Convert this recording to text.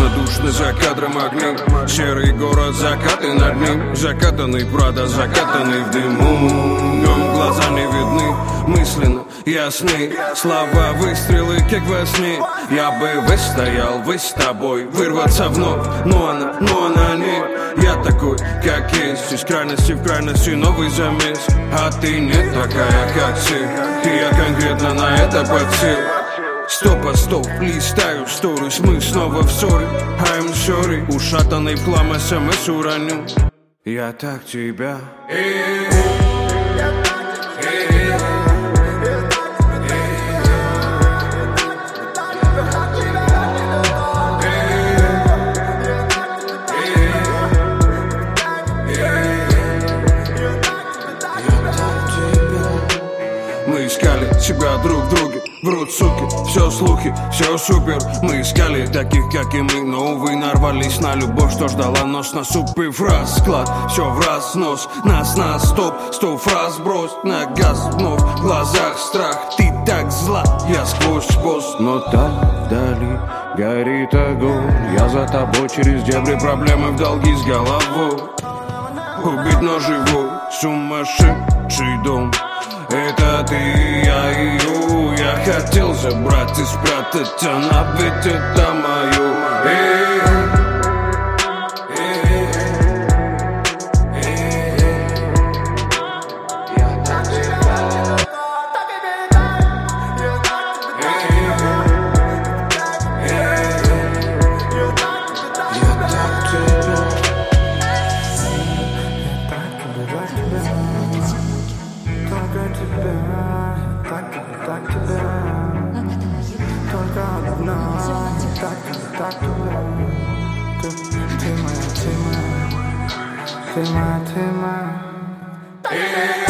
равнодушны за кадром огни. Серый город, закаты над ним. Закатанный Прада, закатанный в дыму. Днем глаза не видны, мысленно ясны. Слова, выстрелы, как во сне. Я бы выстоял, вы с тобой, вырваться вновь. Но она не. Я такой, как есть. Из крайности в крайности новый замес. А ты не такая, как все. И я конкретно на это подсел. Стоп, листаю сторис, мы снова в ссоре. I'm sorry, ушатанный в хлам СМС уроню. Я так тебя. Мы искали себя друг в друге, врут суки, все слухи, все супер. Мы искали таких, как и мы, но, увы, нарвались на любовь, что ждала нос, насупив расклад. Все в разнос, нас на стоп, 100 фраз брось, на газ вновь, в глазах страх. Ты так зла, я сквозь пост, но там вдали горит огонь. Я за тобой через дебри, проблемы в долги с головой. Убить, но живой, сумасшедший дом. Это ты, я ее. Я хотел забрать и спрятать, она ведь это мое. Ты моя, ты моя.